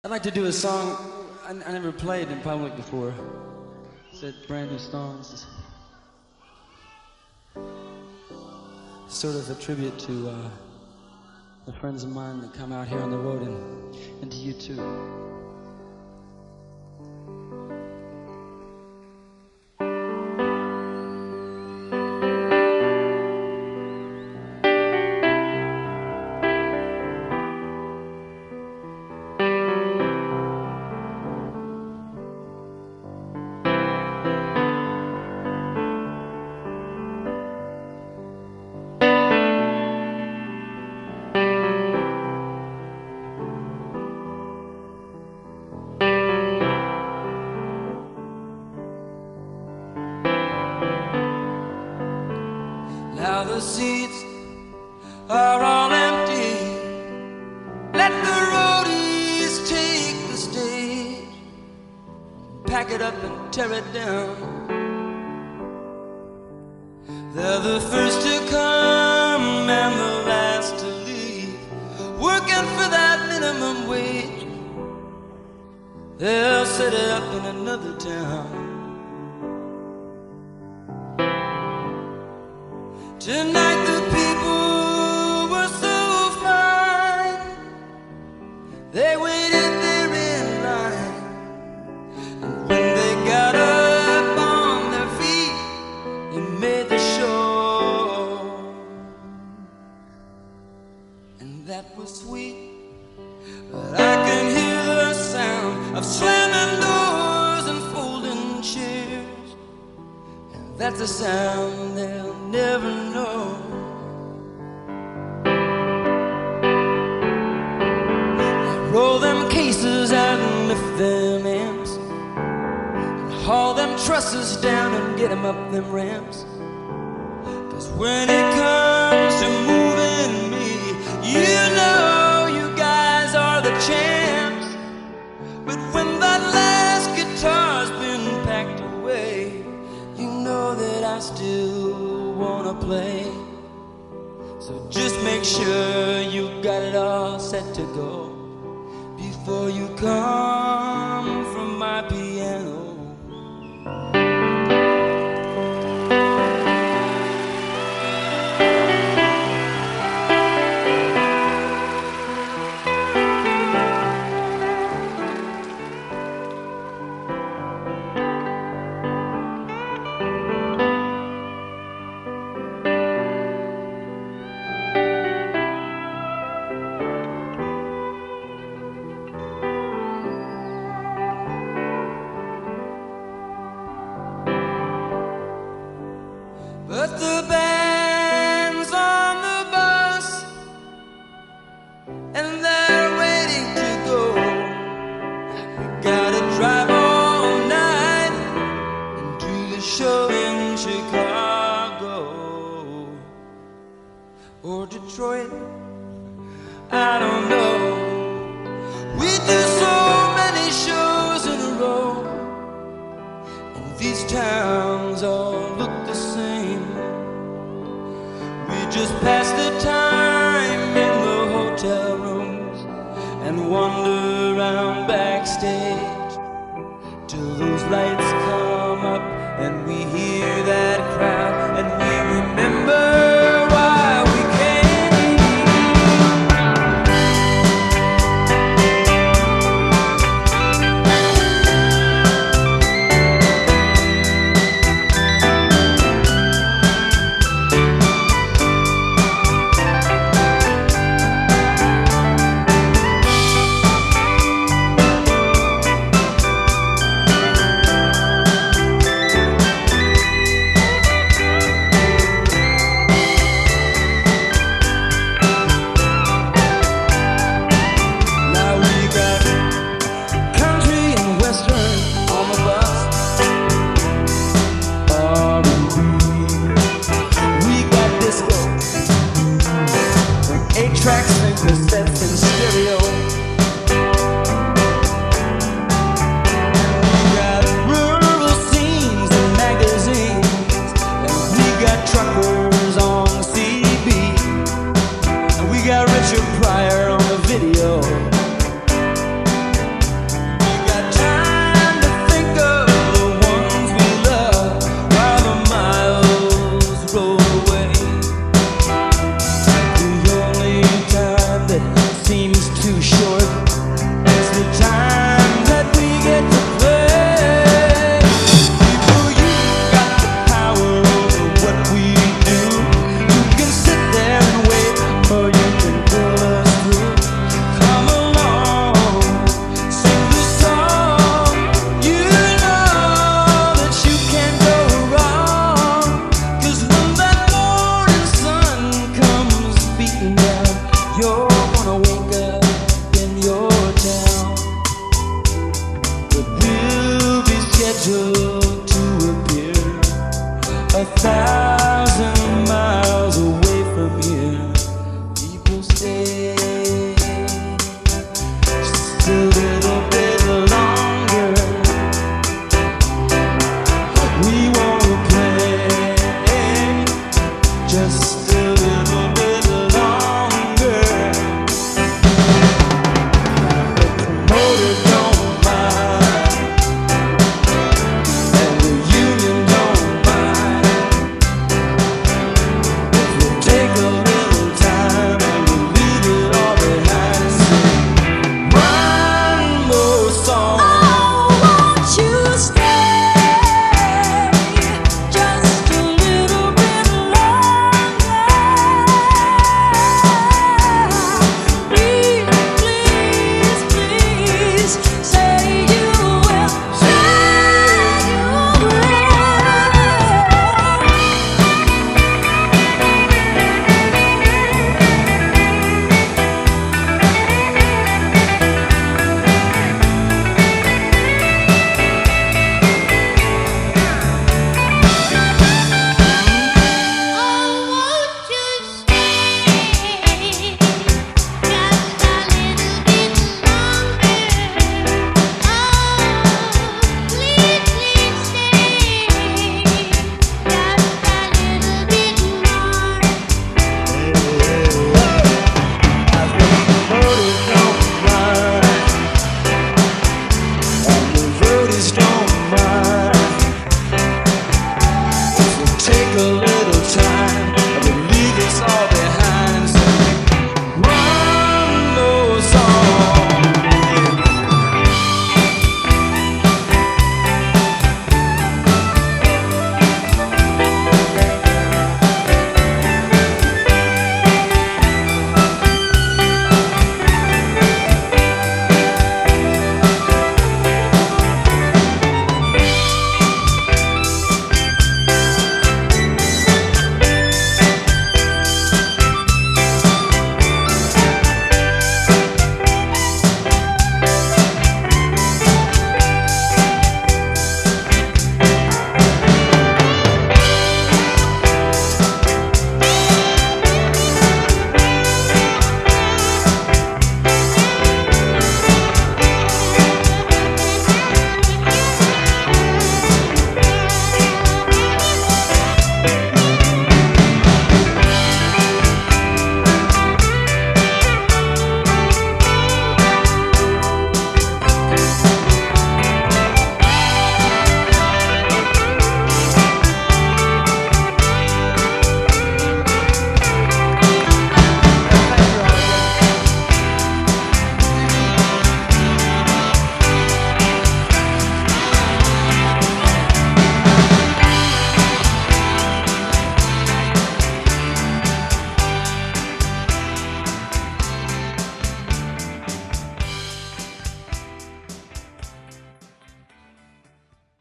I'd like to do a song I never played in public before. It's a brand new song. This is sort of a tribute to the friends of mine that come out here on the road and to you too. Now the seats are all empty. Let the roadies take the stage, pack it up and tear it down. They're the first to come and the last to leave, working for that minimum wage. They'll set it up in another town. Tonight the people were so fine. They waited there in line, and when they got up on their feet, they made the show. And that was sweet, but I can hear the sound of slamming doors and folding chairs, and that's a sound they'll never know. I roll them cases out and lift them amps, and haul them trusses down and get them up them ramps. 'Cause when it comes to moving me, you know you guys are the champs. But when that last guitar's been packed away, you know that I still wanna play. So just make sure you got it all set to go before you come from my piano. But the band's on the bus, and they're waiting to go. We gotta drive all night and do the show in Chicago or Detroit, I don't know. We do so many shows in a row, and these towns all look the same. We just pass the time in the hotel rooms and wander around backstage till those lights come up and we hear that crowd and we remember why we came. Tracks, cassettes, and